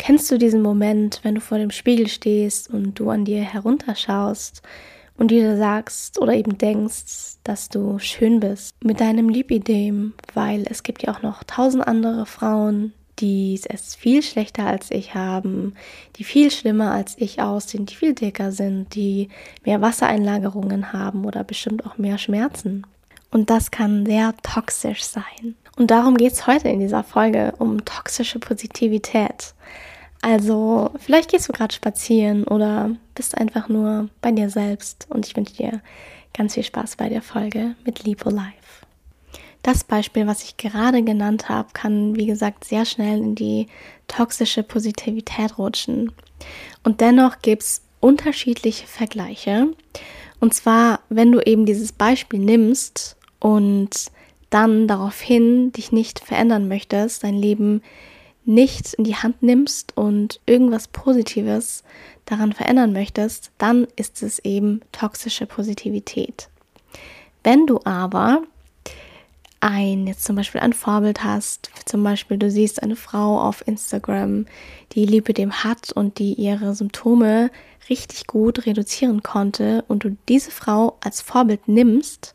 Kennst du diesen Moment, wenn du vor dem Spiegel stehst und du an dir herunterschaust und dir sagst oder eben denkst, dass du schön bist mit deinem Lipidem, weil es gibt ja auch noch 1000 andere Frauen, die es viel schlechter als ich haben, die viel schlimmer als ich aussehen, die viel dicker sind, die mehr Wassereinlagerungen haben oder bestimmt auch mehr Schmerzen. Und das kann sehr toxisch sein. Und darum geht es heute in dieser Folge, um toxische Positivität. Also vielleicht gehst du gerade spazieren oder bist einfach nur bei dir selbst und ich wünsche dir ganz viel Spaß bei der Folge mit Lipo Life. Das Beispiel, was ich gerade genannt habe, kann wie gesagt sehr schnell in die toxische Positivität rutschen. Und dennoch gibt es unterschiedliche Vergleiche. Und zwar, wenn du eben dieses Beispiel nimmst und dann daraufhin dich nicht verändern möchtest, dein Leben nicht in die Hand nimmst und irgendwas Positives daran verändern möchtest, dann ist es eben toxische Positivität. Wenn du aber jetzt zum Beispiel ein Vorbild hast, zum Beispiel du siehst eine Frau auf Instagram, die Lipödem hat und die ihre Symptome richtig gut reduzieren konnte und du diese Frau als Vorbild nimmst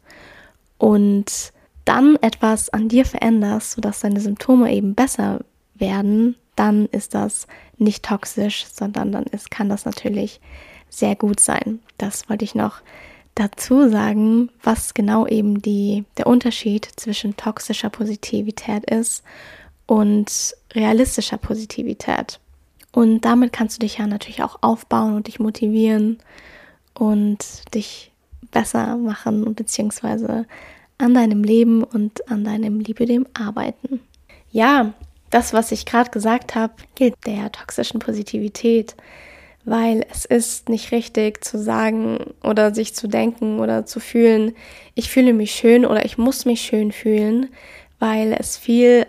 und dann etwas an dir veränderst, sodass deine Symptome eben besser werden, dann ist das nicht toxisch, sondern dann kann das natürlich sehr gut sein. Das wollte ich noch dazu sagen, was genau eben der Unterschied zwischen toxischer Positivität ist und realistischer Positivität. Und damit kannst du dich ja natürlich auch aufbauen und dich motivieren und dich besser machen und beziehungsweise an deinem Leben und an deinem Lipödem arbeiten. Ja, das, was ich gerade gesagt habe, gilt der toxischen Positivität, weil es ist nicht richtig zu sagen oder sich zu denken oder zu fühlen, ich fühle mich schön oder ich muss mich schön fühlen, weil es viele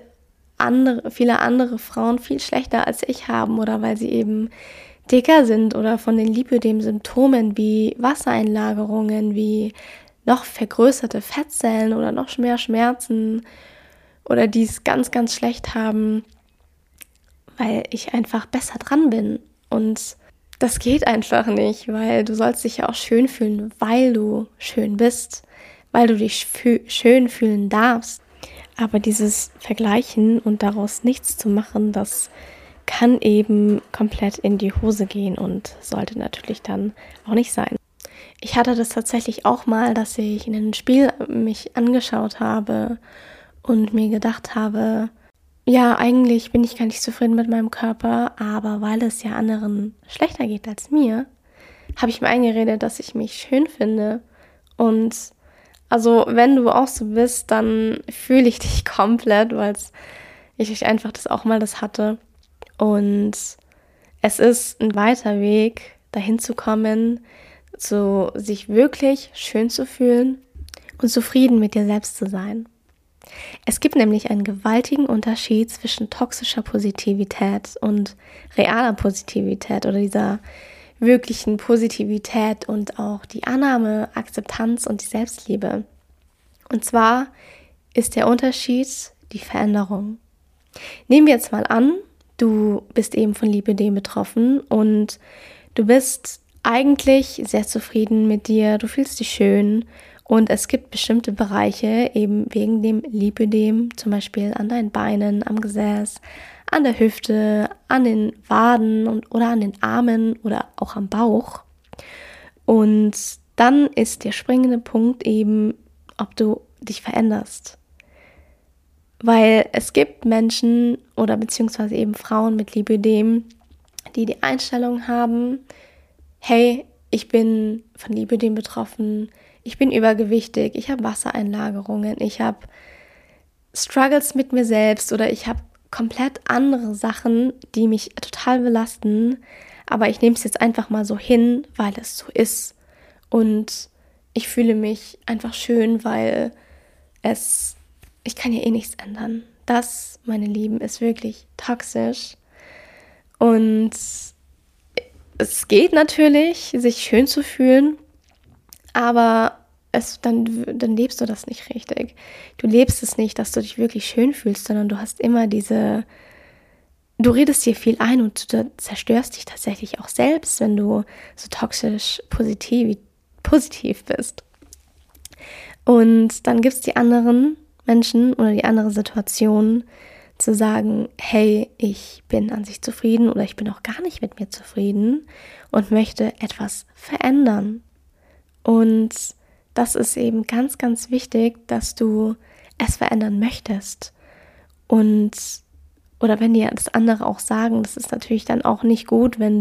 andere Frauen viel schlechter als ich haben oder weil sie eben dicker sind oder von den Lipödem-Symptomen wie Wassereinlagerungen, wie noch vergrößerte Fettzellen oder noch mehr Schmerzen oder die es ganz, ganz schlecht haben, weil ich einfach besser dran bin. Und das geht einfach nicht, weil du sollst dich ja auch schön fühlen, weil du schön bist, weil du dich schön fühlen darfst. Aber dieses Vergleichen und daraus nichts zu machen, das kann eben komplett in die Hose gehen und sollte natürlich dann auch nicht sein. Ich hatte das tatsächlich auch mal, dass ich in einem Spiel mich angeschaut habe und mir gedacht habe, ja, eigentlich bin ich gar nicht zufrieden mit meinem Körper, aber weil es ja anderen schlechter geht als mir, habe ich mir eingeredet, dass ich mich schön finde. Und also wenn du auch so bist, dann fühle ich dich komplett, weil ich einfach das hatte. Und es ist ein weiter Weg, dahin zu kommen, sich wirklich schön zu fühlen und zufrieden mit dir selbst zu sein. Es gibt nämlich einen gewaltigen Unterschied zwischen toxischer Positivität und realer Positivität oder dieser wirklichen Positivität und auch die Annahme, Akzeptanz und die Selbstliebe. Und zwar ist der Unterschied die Veränderung. Nehmen wir jetzt mal an, du bist eben von Lipödem betroffen und du bist eigentlich sehr zufrieden mit dir, du fühlst dich schön und es gibt bestimmte Bereiche eben wegen dem Lipödem, zum Beispiel an deinen Beinen, am Gesäß, an der Hüfte, an den Waden oder an den Armen oder auch am Bauch. Und dann ist der springende Punkt eben, ob du dich veränderst. Weil es gibt Menschen oder beziehungsweise eben Frauen mit Lipödem, die die Einstellung haben, hey, ich bin von Lipödem betroffen, ich bin übergewichtig, ich habe Wassereinlagerungen, ich habe Struggles mit mir selbst oder ich habe komplett andere Sachen, die mich total belasten, aber ich nehme es jetzt einfach mal so hin, weil es so ist und ich fühle mich einfach schön, weil ich kann ja eh nichts ändern. Das, meine Lieben, ist wirklich toxisch und es geht natürlich, sich schön zu fühlen, aber dann lebst du das nicht richtig. Du lebst es nicht, dass du dich wirklich schön fühlst, sondern du hast immer diese du redest dir viel ein und du zerstörst dich tatsächlich auch selbst, wenn du so toxisch positiv bist. Und dann gibt es die anderen Menschen oder die andere Situation, zu sagen, hey, ich bin an sich zufrieden oder ich bin auch gar nicht mit mir zufrieden und möchte etwas verändern. Und das ist eben ganz, ganz wichtig, dass du es verändern möchtest. Oder wenn dir das andere auch sagen, das ist natürlich dann auch nicht gut, wenn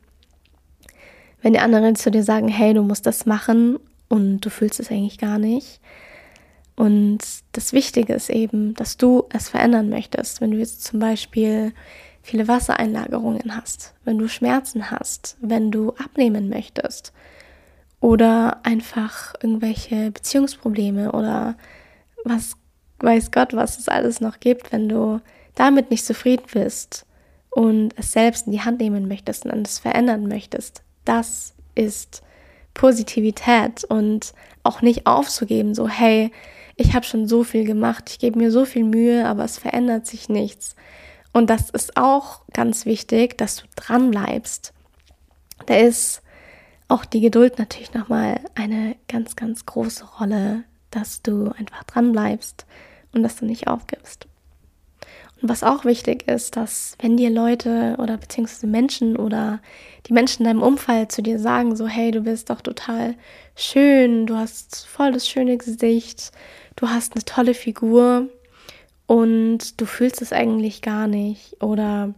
die anderen zu dir sagen, hey, du musst das machen und du fühlst es eigentlich gar nicht. Und das Wichtige ist eben, dass du es verändern möchtest. Wenn du jetzt zum Beispiel viele Wassereinlagerungen hast, wenn du Schmerzen hast, wenn du abnehmen möchtest oder einfach irgendwelche Beziehungsprobleme oder was weiß Gott, was es alles noch gibt, wenn du damit nicht zufrieden bist und es selbst in die Hand nehmen möchtest und es verändern möchtest, das ist Positivität und auch nicht aufzugeben, so hey, ich habe schon so viel gemacht, ich gebe mir so viel Mühe, aber es verändert sich nichts. Und das ist auch ganz wichtig, dass du dran bleibst. Da ist auch die Geduld natürlich nochmal eine ganz, ganz große Rolle, dass du einfach dran bleibst und dass du nicht aufgibst. Und was auch wichtig ist, dass wenn dir Leute oder beziehungsweise Menschen oder die Menschen in deinem Umfeld zu dir sagen, so hey, du bist doch total schön, du hast voll das schöne Gesicht, du hast eine tolle Figur und du fühlst es eigentlich gar nicht. Oder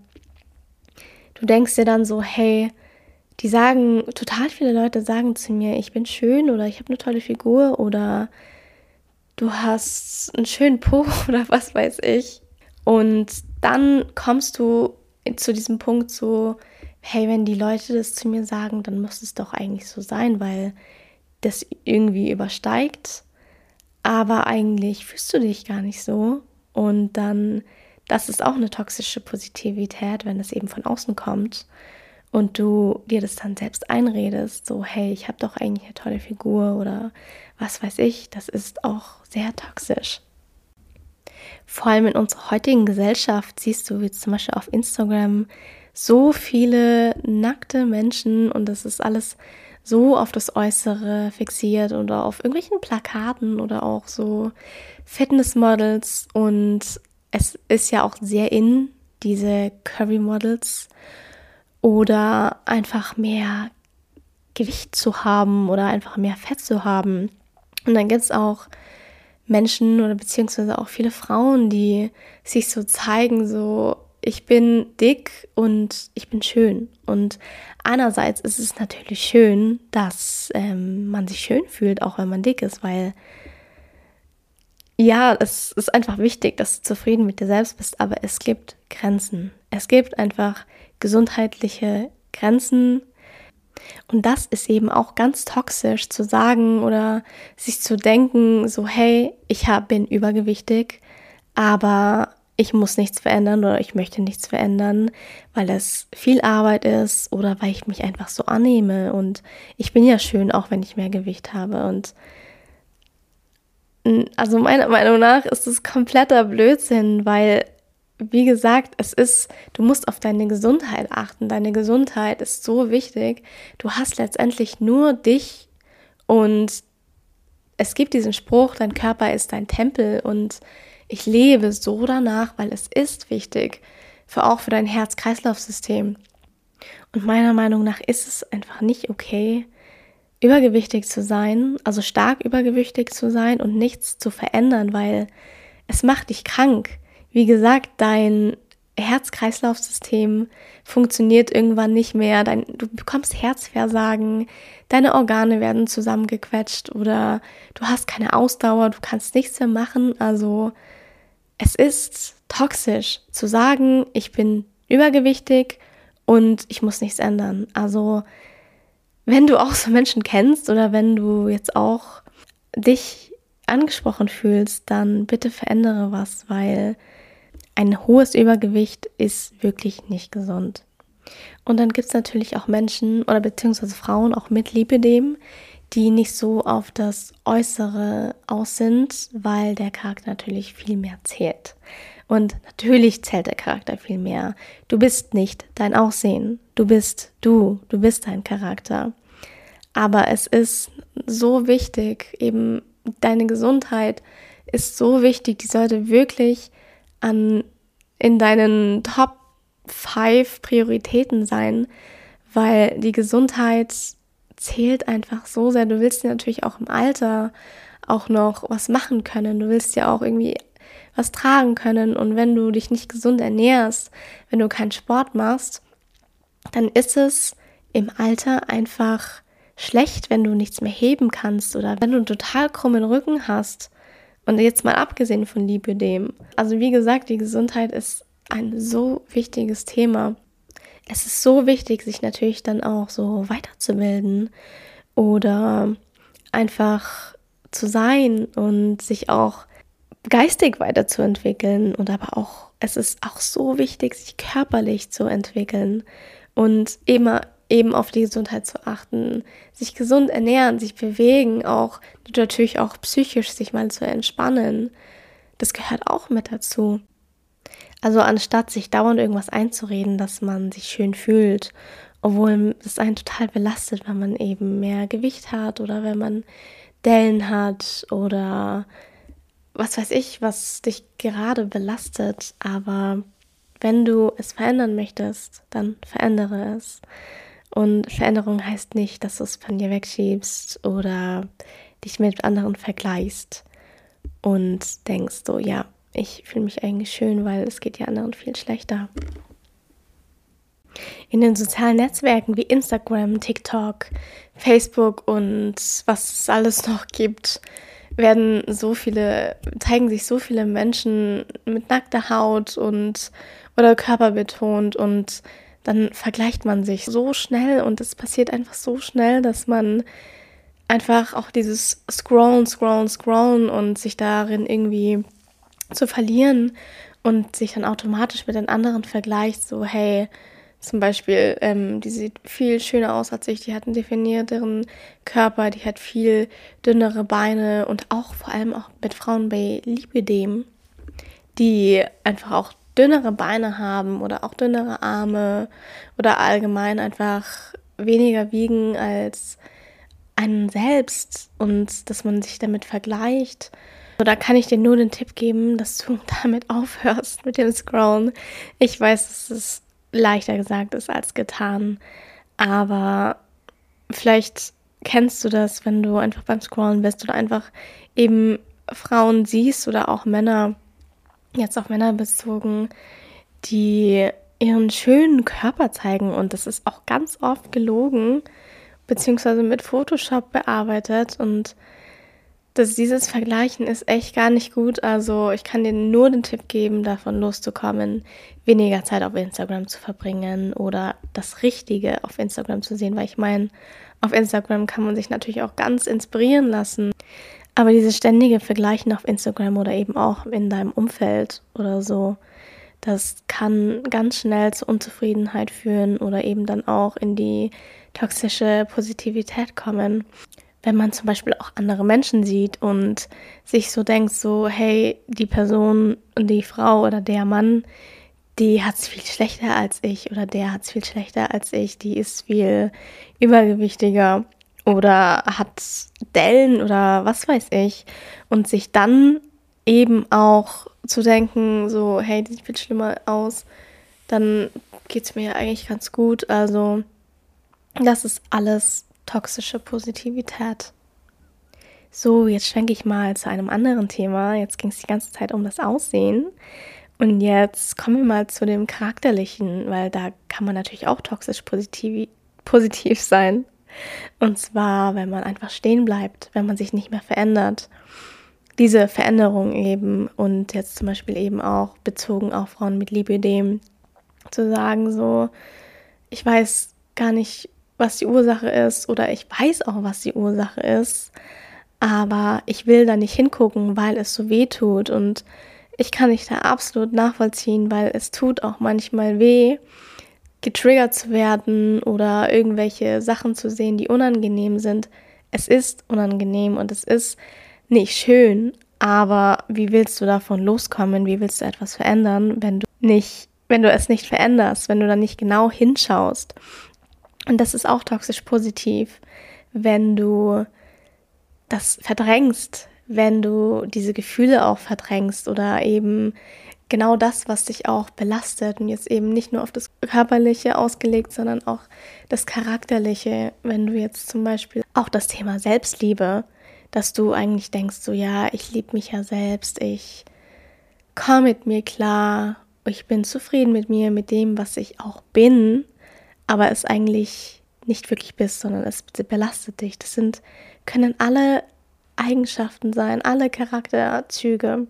du denkst dir dann so, hey, total viele Leute sagen zu mir, ich bin schön oder ich habe eine tolle Figur oder du hast einen schönen Po oder was weiß ich. Und dann kommst du zu diesem Punkt so, hey, wenn die Leute das zu mir sagen, dann muss es doch eigentlich so sein, weil das irgendwie übersteigt. Aber eigentlich fühlst du dich gar nicht so. Und dann, das ist auch eine toxische Positivität, wenn es eben von außen kommt und du dir das dann selbst einredest, so hey, ich habe doch eigentlich eine tolle Figur oder was weiß ich, das ist auch sehr toxisch. Vor allem in unserer heutigen Gesellschaft siehst du, wie zum Beispiel auf Instagram, so viele nackte Menschen und das ist alles so auf das Äußere fixiert oder auf irgendwelchen Plakaten oder auch so Fitnessmodels und es ist ja auch sehr in, diese Curvy-Models oder einfach mehr Gewicht zu haben oder einfach mehr Fett zu haben. Und dann gibt es auch Menschen oder beziehungsweise auch viele Frauen, die sich so zeigen, so ich bin dick und ich bin schön. Und einerseits ist es natürlich schön, dass man sich schön fühlt, auch wenn man dick ist, weil ja, es ist einfach wichtig, dass du zufrieden mit dir selbst bist, aber es gibt Grenzen. Es gibt einfach gesundheitliche Grenzen. Und das ist eben auch ganz toxisch zu sagen oder sich zu denken, so hey, bin übergewichtig, aber ich muss nichts verändern oder ich möchte nichts verändern, weil es viel Arbeit ist oder weil ich mich einfach so annehme und ich bin ja schön, auch wenn ich mehr Gewicht habe. Und also meiner Meinung nach ist es kompletter Blödsinn, weil wie gesagt, du musst auf deine Gesundheit achten. Deine Gesundheit ist so wichtig. Du hast letztendlich nur dich und es gibt diesen Spruch, dein Körper ist dein Tempel und ich lebe so danach, weil es ist wichtig, auch für dein Herz-Kreislauf-System. Und meiner Meinung nach ist es einfach nicht okay, übergewichtig zu sein, also stark übergewichtig zu sein und nichts zu verändern, weil es macht dich krank. Wie gesagt, dein Herz-Kreislauf-System funktioniert irgendwann nicht mehr, du bekommst Herzversagen, deine Organe werden zusammengequetscht oder du hast keine Ausdauer, du kannst nichts mehr machen. Also es ist toxisch zu sagen, ich bin übergewichtig und ich muss nichts ändern. Also wenn du auch so Menschen kennst oder wenn du jetzt auch dich angesprochen fühlst, dann bitte verändere was, weil ein hohes Übergewicht ist wirklich nicht gesund. Und dann gibt es natürlich auch Menschen oder beziehungsweise Frauen auch mit Lipödem, die nicht so auf das Äußere aus sind, weil der Charakter natürlich viel mehr zählt. Und natürlich zählt der Charakter viel mehr. Du bist nicht dein Aussehen. Du bist dein Charakter. Aber es ist so wichtig, eben deine Gesundheit ist so wichtig, die sollte wirklich in deinen Top 5 Prioritäten sein, weil die Gesundheit zählt einfach so sehr. Du willst ja natürlich auch im Alter auch noch was machen können. Du willst ja auch irgendwie was tragen können. Und wenn du dich nicht gesund ernährst, wenn du keinen Sport machst, dann ist es im Alter einfach schlecht, wenn du nichts mehr heben kannst oder wenn du einen total krummen Rücken hast. Und jetzt mal abgesehen von Lipödem. Also wie gesagt, die Gesundheit ist ein so wichtiges Thema. Es ist so wichtig, sich natürlich dann auch so weiterzubilden oder einfach zu sein und sich auch geistig weiterzuentwickeln. Und aber auch, es ist auch so wichtig, sich körperlich zu entwickeln und eben auf die Gesundheit zu achten, sich gesund ernähren, sich bewegen, auch natürlich auch psychisch sich mal zu entspannen. Das gehört auch mit dazu. Also anstatt sich dauernd irgendwas einzureden, dass man sich schön fühlt, obwohl es einen total belastet, wenn man eben mehr Gewicht hat oder wenn man Dellen hat oder was weiß ich, was dich gerade belastet. Aber wenn du es verändern möchtest, dann verändere es. Und Veränderung heißt nicht, dass du es von dir wegschiebst oder dich mit anderen vergleichst und denkst so, ja, ich fühle mich eigentlich schön, weil es geht ja anderen viel schlechter. In den sozialen Netzwerken wie Instagram, TikTok, Facebook und was es alles noch gibt, zeigen sich so viele Menschen mit nackter Haut oder körperbetont und dann vergleicht man sich so schnell und es passiert einfach so schnell, dass man einfach auch dieses Scrollen und sich darin irgendwie zu verlieren und sich dann automatisch mit den anderen vergleicht, so hey, zum Beispiel, die sieht viel schöner aus als ich, die hat einen definierteren Körper, die hat viel dünnere Beine und auch vor allem auch mit Frauen bei Lipödem, die einfach auch dünnere Beine haben oder auch dünnere Arme oder allgemein einfach weniger wiegen als einen selbst und dass man sich damit vergleicht. Da kann ich dir nur den Tipp geben, dass du damit aufhörst mit dem Scrollen. Ich weiß, dass es leichter gesagt ist als getan, aber vielleicht kennst du das, wenn du einfach beim Scrollen bist oder einfach eben Frauen siehst oder auch Männer, jetzt auf Männer bezogen, die ihren schönen Körper zeigen und das ist auch ganz oft gelogen, beziehungsweise mit Photoshop bearbeitet und dieses Vergleichen ist echt gar nicht gut. Also ich kann dir nur den Tipp geben, davon loszukommen, weniger Zeit auf Instagram zu verbringen oder das Richtige auf Instagram zu sehen, weil ich meine, auf Instagram kann man sich natürlich auch ganz inspirieren lassen. Aber dieses ständige Vergleichen auf Instagram oder eben auch in deinem Umfeld oder so, das kann ganz schnell zu Unzufriedenheit führen oder eben dann auch in die toxische Positivität kommen. Wenn man zum Beispiel auch andere Menschen sieht und sich so denkt, so, hey, die Person, die Frau oder der Mann, die hat es viel schlechter als ich oder der hat es viel schlechter als ich, die ist viel übergewichtiger oder hat Dellen oder was weiß ich und sich dann eben auch zu denken, so, hey, die sieht viel schlimmer aus, dann geht es mir ja eigentlich ganz gut. Also das ist alles toxische Positivität. So, jetzt schwenke ich mal zu einem anderen Thema. Jetzt ging es die ganze Zeit um das Aussehen. Und jetzt kommen wir mal zu dem Charakterlichen, weil da kann man natürlich auch toxisch positiv sein. Und zwar, wenn man einfach stehen bleibt, wenn man sich nicht mehr verändert. Diese Veränderung eben und jetzt zum Beispiel eben auch bezogen auf Frauen mit Lipödem zu sagen so, ich weiß gar nicht, was die Ursache ist oder ich weiß auch, was die Ursache ist, aber ich will da nicht hingucken, weil es so weh tut und ich kann dich da absolut nachvollziehen, weil es tut auch manchmal weh, getriggert zu werden oder irgendwelche Sachen zu sehen, die unangenehm sind. Es ist unangenehm und es ist nicht schön, Aber wie willst du davon loskommen? Wie willst du etwas verändern, wenn du es nicht veränderst, wenn du dann nicht genau hinschaust? Und das ist auch toxisch positiv, wenn du das verdrängst, wenn du diese Gefühle auch verdrängst oder eben genau das, was dich auch belastet und jetzt eben nicht nur auf das Körperliche ausgelegt, sondern auch das Charakterliche, wenn du jetzt zum Beispiel auch das Thema Selbstliebe, dass du eigentlich denkst, so ja, ich liebe mich ja selbst, ich komme mit mir klar, ich bin zufrieden mit mir, mit dem, was ich auch bin, aber es eigentlich nicht wirklich bist, sondern es belastet dich. Können alle Eigenschaften sein, alle Charakterzüge.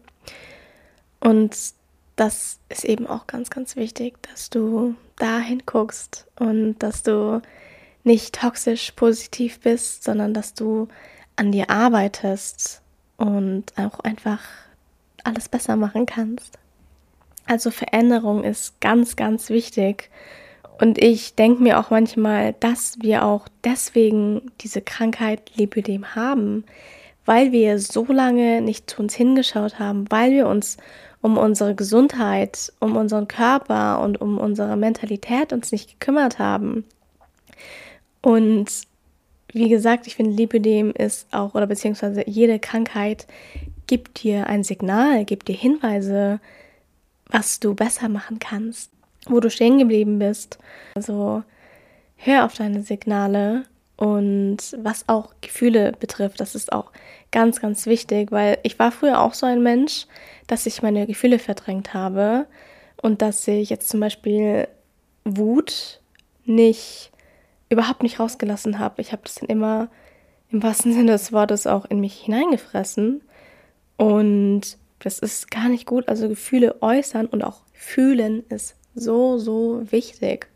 Und das ist eben auch ganz, ganz wichtig, dass du da hinguckst und dass du nicht toxisch positiv bist, sondern dass du an dir arbeitest und auch einfach alles besser machen kannst. Also Veränderung ist ganz, ganz wichtig. Und ich denke mir auch manchmal, dass wir auch deswegen diese Krankheit Lipödem haben, weil wir so lange nicht zu uns hingeschaut haben, weil wir uns um unsere Gesundheit, um unseren Körper und um unsere Mentalität uns nicht gekümmert haben. Und wie gesagt, ich finde, Lipödem ist auch, oder beziehungsweise jede Krankheit gibt dir ein Signal, gibt dir Hinweise, was du besser machen kannst, wo du stehen geblieben bist. Also hör auf deine Signale und was auch Gefühle betrifft, das ist auch ganz, ganz wichtig, weil ich war früher auch so ein Mensch, dass ich meine Gefühle verdrängt habe und dass ich jetzt zum Beispiel Wut überhaupt nicht rausgelassen habe. Ich habe das dann immer im wahrsten Sinne des Wortes auch in mich hineingefressen und das ist gar nicht gut. Also Gefühle äußern und auch fühlen ist so, so wichtig.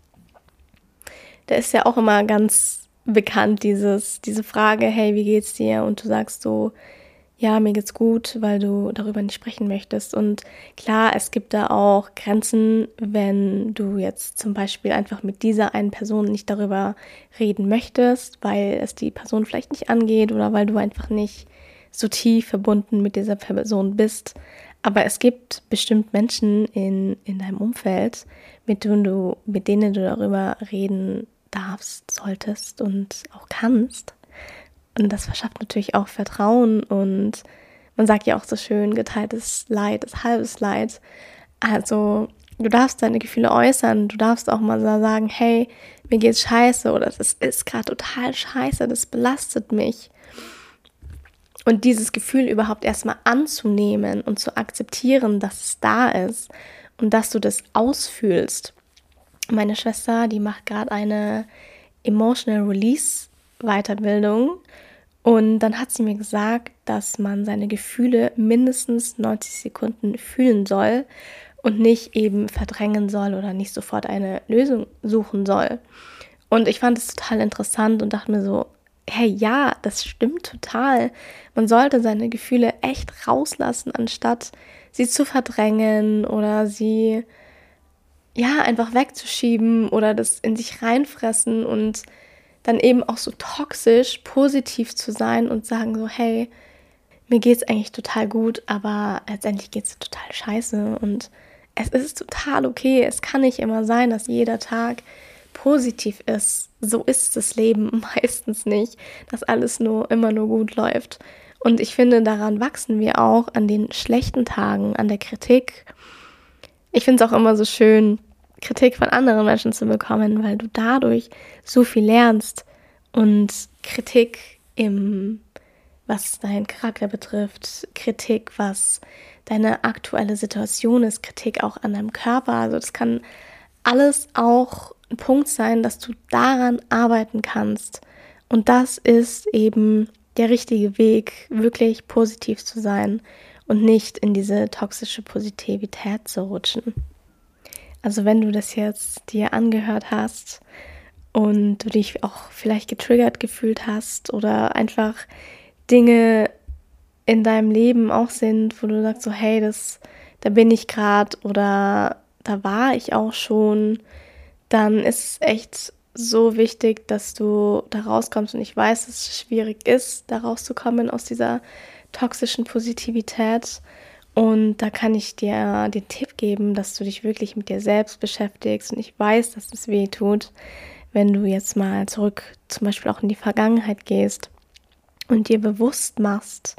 Da ist ja auch immer ganz bekannt diese Frage, hey, wie geht's dir? Und du sagst so, ja, mir geht's gut, weil du darüber nicht sprechen möchtest. Und klar, es gibt da auch Grenzen, wenn du jetzt zum Beispiel einfach mit dieser einen Person nicht darüber reden möchtest, weil es die Person vielleicht nicht angeht oder weil du einfach nicht so tief verbunden mit dieser Person bist. Aber es gibt bestimmt Menschen in deinem Umfeld, mit denen du darüber reden darfst, solltest und auch kannst. Und das verschafft natürlich auch Vertrauen und man sagt ja auch so schön, geteiltes Leid ist halbes Leid. Also du darfst deine Gefühle äußern, du darfst auch mal sagen, hey, mir geht's scheiße oder das ist gerade total scheiße, das belastet mich. Und dieses Gefühl überhaupt erstmal anzunehmen und zu akzeptieren, dass es da ist und dass du das ausfühlst. Meine Schwester, die macht gerade eine Emotional Release Weiterbildung und dann hat sie mir gesagt, dass man seine Gefühle mindestens 90 Sekunden fühlen soll und nicht eben verdrängen soll oder nicht sofort eine Lösung suchen soll. Und ich fand es total interessant und dachte mir so, hey, ja, das stimmt total. Man sollte seine Gefühle echt rauslassen, anstatt sie zu verdrängen oder sie ja einfach wegzuschieben oder das in sich reinfressen und dann eben auch so toxisch positiv zu sein und sagen so, hey, mir geht's eigentlich total gut, aber letztendlich geht's total scheiße und es ist total okay. Es kann nicht immer sein, dass jeder Tag positiv ist. So ist das Leben meistens nicht, dass alles immer nur gut läuft. Und ich finde, daran wachsen wir auch an den schlechten Tagen, an der Kritik. Ich finde es auch immer so schön, Kritik von anderen Menschen zu bekommen, weil du dadurch so viel lernst und Kritik was deinen Charakter betrifft, Kritik, was deine aktuelle Situation ist, Kritik auch an deinem Körper. Also das kann alles auch ein Punkt sein, dass du daran arbeiten kannst. Und das ist eben der richtige Weg, wirklich positiv zu sein und nicht in diese toxische Positivität zu rutschen. Also wenn du das jetzt dir angehört hast und du dich auch vielleicht getriggert gefühlt hast oder einfach Dinge in deinem Leben auch sind, wo du sagst so, hey, da bin ich gerade oder da war ich auch schon, dann ist es echt so wichtig, dass du da rauskommst. Und ich weiß, dass es schwierig ist, da rauszukommen aus dieser toxischen Positivität. Und da kann ich dir den Tipp geben, dass du dich wirklich mit dir selbst beschäftigst. Und ich weiß, dass es weh tut, wenn du jetzt mal zurück zum Beispiel auch in die Vergangenheit gehst und dir bewusst machst,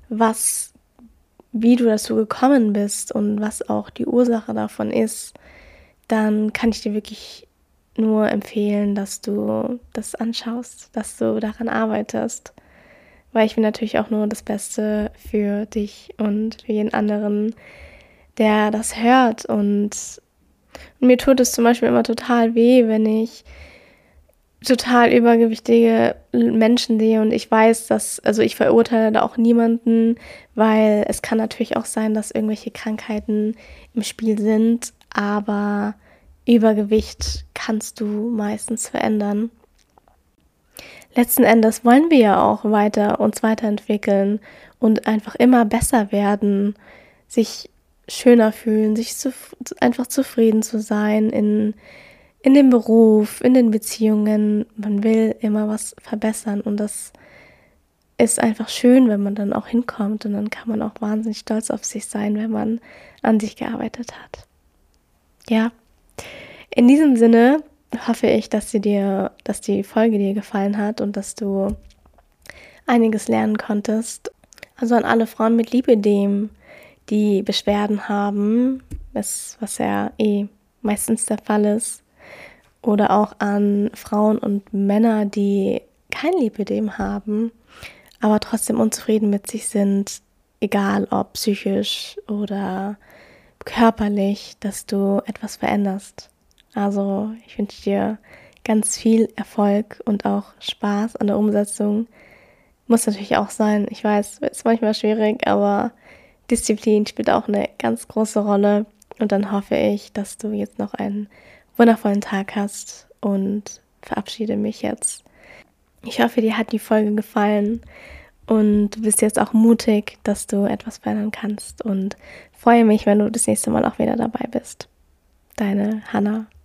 wie du dazu gekommen bist und was auch die Ursache davon ist, dann kann ich dir wirklich nur empfehlen, dass du das anschaust, dass du daran arbeitest. Weil ich will natürlich auch nur das Beste für dich und für jeden anderen, der das hört. Und mir tut es zum Beispiel immer total weh, wenn ich total übergewichtige Menschen sehe und ich weiß, also ich verurteile da auch niemanden, weil es kann natürlich auch sein, dass irgendwelche Krankheiten im Spiel sind, aber Übergewicht kannst du meistens verändern. Letzten Endes wollen wir ja auch uns weiterentwickeln und einfach immer besser werden, sich schöner fühlen, einfach zufrieden zu sein in dem Beruf, in den Beziehungen. Man will immer was verbessern und das ist einfach schön, wenn man dann auch hinkommt und dann kann man auch wahnsinnig stolz auf sich sein, wenn man an sich gearbeitet hat. Ja, in diesem Sinne hoffe ich, dass die Folge dir gefallen hat und dass du einiges lernen konntest. Also an alle Frauen mit Lipödem, die Beschwerden haben, was ja meistens der Fall ist, oder auch an Frauen und Männer, die kein Lipödem haben, aber trotzdem unzufrieden mit sich sind, egal ob psychisch oder körperlich, dass du etwas veränderst. Also ich wünsche dir ganz viel Erfolg und auch Spaß an der Umsetzung. Muss natürlich auch sein. Ich weiß, ist manchmal schwierig, aber Disziplin spielt auch eine ganz große Rolle. Und dann hoffe ich, dass du jetzt noch einen wundervollen Tag hast und verabschiede mich jetzt. Ich hoffe, dir hat die Folge gefallen und du bist jetzt auch mutig, dass du etwas verändern kannst und freue mich, wenn du das nächste Mal auch wieder dabei bist. Deine Hannah.